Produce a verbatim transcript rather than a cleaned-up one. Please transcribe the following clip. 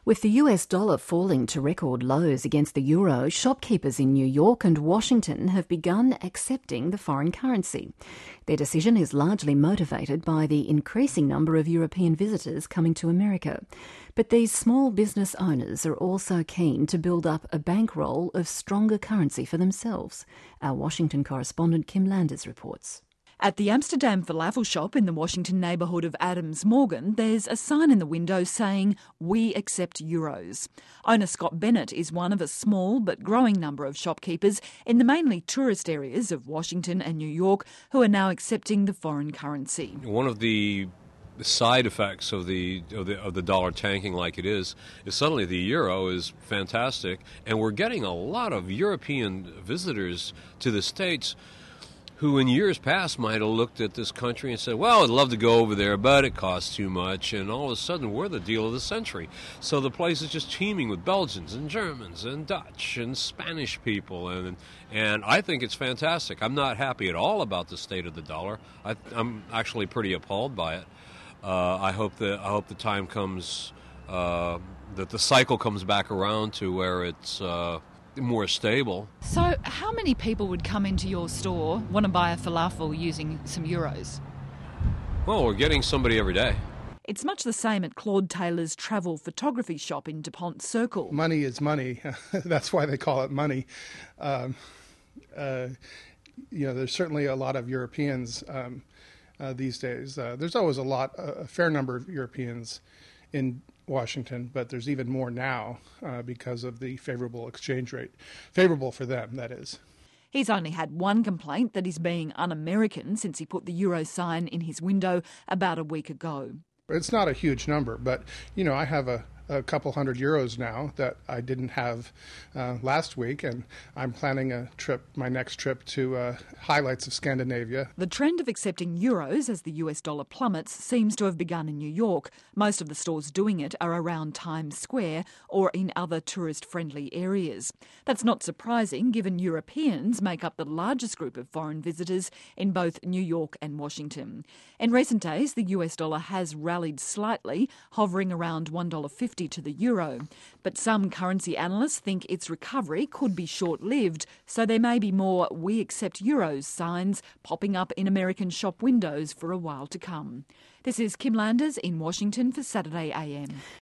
With the U S dollar falling to record lows against the euro, shopkeepers in New York and Washington have begun accepting the foreign currency. Their decision is largely motivated by the increasing number of European visitors coming to America. But these small business owners are also keen to build up a bankroll of stronger currency for themselves. Our Washington correspondent Kim Landers reports. At the Amsterdam falafel shop in the Washington neighbourhood of Adams Morgan, there's a sign in the window saying, "We accept euros." Owner Scott Bennett is one of a small but growing number of shopkeepers in the mainly tourist areas of Washington and New York who are now accepting the foreign currency. One of the side effects of the, of the of the dollar tanking like it is is suddenly the euro is fantastic, and we're getting a lot of European visitors to the States who in years past might have looked at this country and said, well, I'd love to go over there, but it costs too much, and all of a sudden we're the deal of the century. So the place is just teeming with Belgians and Germans and Dutch and Spanish people, and and I think it's fantastic. I'm not happy at all about the state of the dollar. I, I'm actually pretty appalled by it. Uh, I hope that I hope the time comes, uh, that the cycle comes back around to where it's uh, more stable. So how many people would come into your store, want to buy a falafel using some euros? Well, we're getting somebody every day. It's much the same at Claude Taylor's travel photography shop in DuPont Circle. Money is money. That's why they call it money. Um, uh, you know, there's certainly a lot of Europeans um, uh, these days. Uh, there's always a lot, a fair number of Europeans in Washington, but there's even more now uh, because of the favorable exchange rate. Favorable for them, that is. He's only had one complaint, that he's being un-American, since he put the euro sign in his window about a week ago. It's not a huge number, but, you know, I have a, a couple hundred euros now that I didn't have uh, last week, and I'm planning a trip, my next trip to uh, highlights of Scandinavia. The trend of accepting euros as the U S dollar plummets seems to have begun in New York. Most of the stores doing it are around Times Square or in other tourist-friendly areas. That's not surprising, given Europeans make up the largest group of foreign visitors in both New York and Washington. In recent days, the U S dollar has rallied slightly, hovering around one dollar fifty to the euro. But some currency analysts think its recovery could be short-lived, so there may be more "we accept euros" signs popping up in American shop windows for a while to come. This is Kim Landers in Washington for Saturday A M.